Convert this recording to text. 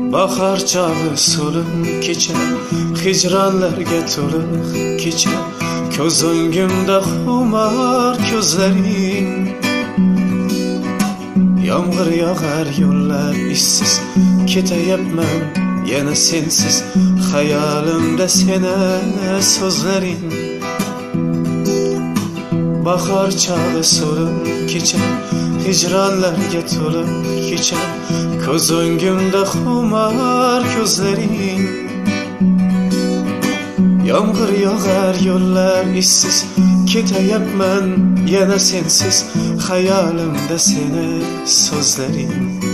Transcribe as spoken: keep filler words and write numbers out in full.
Bahar çağı solun kecha, hicranlarga to'liq kecha. Ko'z o'ngimda xumar ko'zlaring. Yomg'ir yog'ar yo'llar ishsiz, ketayapman yana sensiz. Xayolimda seni so'zlaring. Bahar çağı solun kecha, hicranlarga to'liq kecha. Ko'z o'ngimda xumar ko'zlaring. Yomg'ir yog'ar yo'llar ishsiz, ketayapman yana sensiz. Xayolimda seni so'zlaring.